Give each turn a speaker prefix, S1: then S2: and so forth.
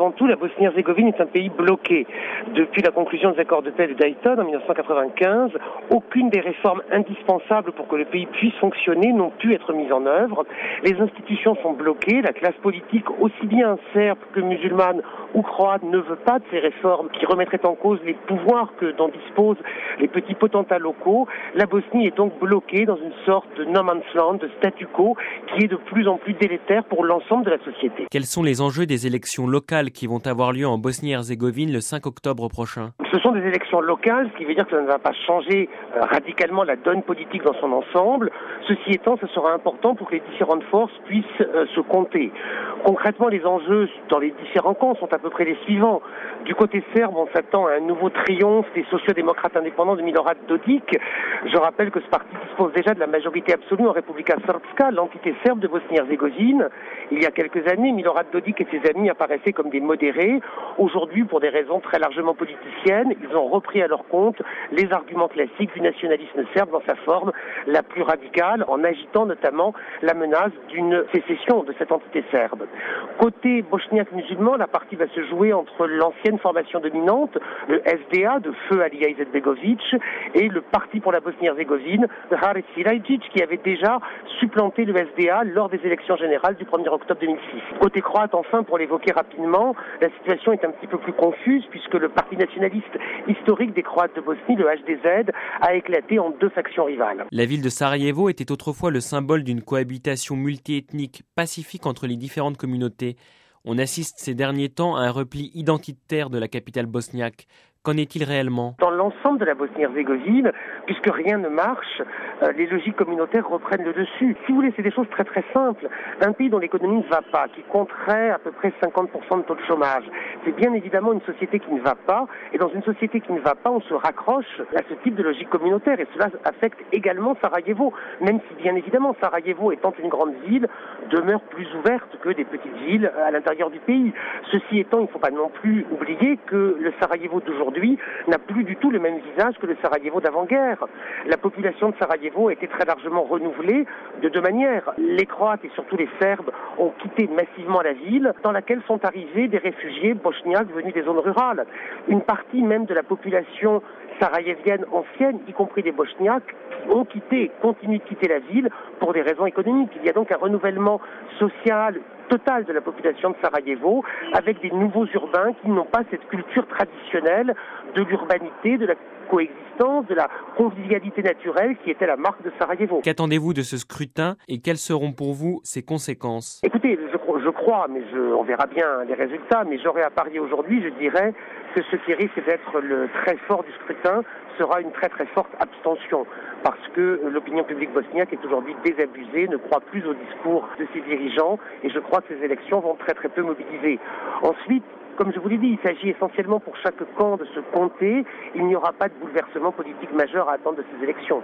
S1: Avant tout, la Bosnie-Herzégovine est un pays bloqué. Depuis la conclusion des accords de paix de Dayton en 1995, aucune des réformes indispensables pour que le pays puisse fonctionner n'ont pu être mises en œuvre. Les institutions sont bloquées, la classe politique, aussi bien serbe que musulmane ou croate, ne veut pas de ces réformes qui remettraient en cause les pouvoirs dont disposent les petits potentats locaux. La Bosnie est donc bloquée dans une sorte de no man's land, de statu quo, qui est de plus en plus délétère pour l'ensemble de la société.
S2: Quels sont les enjeux des élections locales qui vont avoir lieu en Bosnie-Herzégovine le 5 octobre prochain?
S1: Ce sont des élections locales, ce qui veut dire que ça ne va pas changer radicalement la donne politique dans son ensemble. Ceci étant, ce sera important pour que les différentes forces puissent se compter. Concrètement, les enjeux dans les différents camps sont à peu près les suivants. Du côté serbe, on s'attend à un nouveau triomphe des sociodémocrates indépendants de Milorad Dodik. Je rappelle que ce parti dispose déjà de la majorité absolue en Republika Srpska, l'entité serbe de Bosnie-Herzégovine. Il y a quelques années, Milorad Dodik et ses amis apparaissaient comme des modérés. Aujourd'hui, pour des raisons très largement politiciennes, ils ont repris à leur compte les arguments classiques du nationalisme serbe dans sa forme la plus radicale, en agitant notamment la menace d'une sécession de cette entité serbe. Côté bosniaque musulman, la partie va se jouer entre l'ancienne formation dominante, le SDA de feu Alija Izetbegovic, et le Parti pour la Bosnie-Herzégovine de Haris Silajic, qui avait déjà supplanté le SDA lors des élections générales du 1er octobre 2006. Côté croate, enfin, pour l'évoquer rapidement, la situation est un petit peu plus confuse puisque le parti nationaliste historique des Croates de Bosnie, le HDZ, a éclaté en deux factions rivales.
S2: La ville de Sarajevo était autrefois le symbole d'une cohabitation multiethnique pacifique entre les différentes communautés. On assiste ces derniers temps à un repli identitaire de la capitale bosniaque. Qu'en est-il réellement?
S1: Dans l'ensemble de la Bosnie-Herzégovine, puisque rien ne marche, les logiques communautaires reprennent le dessus. Si vous voulez, c'est des choses très très simples. Un pays dont l'économie ne va pas, qui compterait à peu près 50% de taux de chômage, c'est bien évidemment une société qui ne va pas. Et dans une société qui ne va pas, on se raccroche à ce type de logique communautaire. Et cela affecte également Sarajevo, même si bien évidemment Sarajevo, étant une grande ville, demeure plus ouverte que des petites villes à l'intérieur du pays. Ceci étant, il ne faut pas non plus oublier que le Sarajevo d'aujourd'hui n'a plus du tout le même visage que le Sarajevo d'avant-guerre. La population de Sarajevo a été très largement renouvelée de deux manières. Les Croates et surtout les Serbes ont quitté massivement la ville dans laquelle sont arrivés des réfugiés bosniaques venus des zones rurales. Une partie même de la population sarajevienne ancienne, y compris des bosniaques, ont quitté et continuent de quitter la ville pour des raisons économiques. Il y a donc un renouvellement social total de la population de Sarajevo avec des nouveaux urbains qui n'ont pas cette culture traditionnelle de l'urbanité, de la coexistence, de la convivialité naturelle qui était la marque de Sarajevo.
S2: Qu'attendez-vous de ce scrutin et quelles seront pour vous ses conséquences?
S1: Écoutez, je crois, mais on verra bien les résultats, mais j'aurais à parier aujourd'hui, je dirais que ce qui risque d'être le très fort du scrutin sera une très très forte abstention, parce que l'opinion publique bosniaque est aujourd'hui désabusée, ne croit plus au discours de ses dirigeants, et je crois que ces élections vont très très peu mobiliser. Ensuite, comme je vous l'ai dit, il s'agit essentiellement pour chaque camp de se compter. Il n'y aura pas de bouleversement politique majeur à attendre de ces élections.